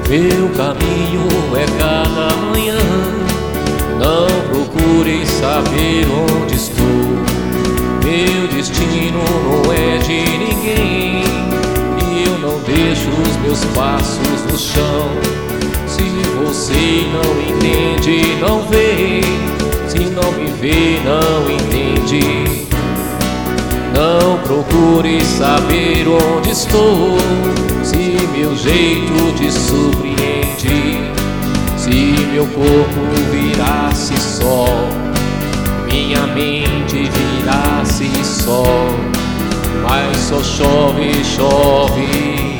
Meu caminho é cada manhã. Não procure saber onde estou. Meu destino não é de ninguém, e eu não deixo os meus passos no chão. Se você não entende, não vê. Se não me vê, não entende. Não procure saber onde estou. Se meu jeito te surpreende, se meu corpo virasse sol, minha mente virasse sol, mas só chove, chove,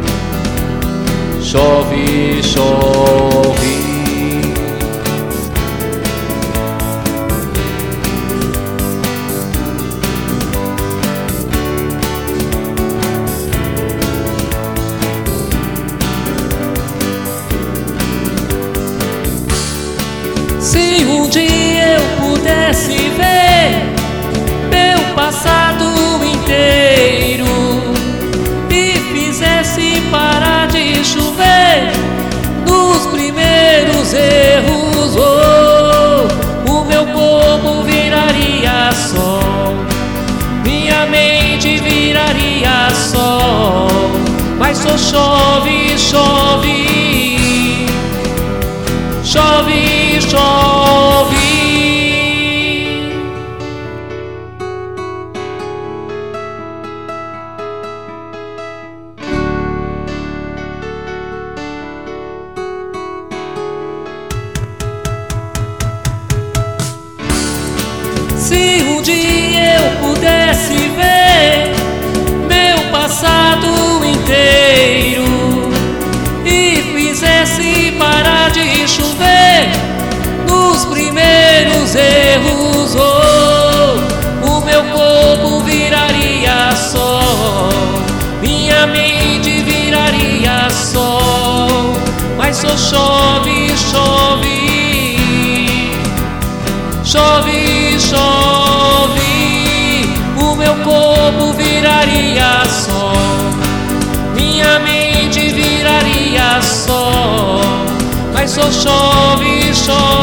chove, chove. Se um dia eu pudesse ver meu passado inteiro e fizesse parar de chover nos primeiros erros, oh, o meu corpo viraria sol, minha mente viraria sol, mas só chove, chove, chove, chove. Se um dia eu pudesse ver meu passado inteiro e fizesse parar de chover nos primeiros erros, oh, o meu corpo viraria sol, minha mente viraria sol, mas só chove, chove, chove, chove. O meu corpo viraria sol, minha mente viraria sol, mas só chove, chove.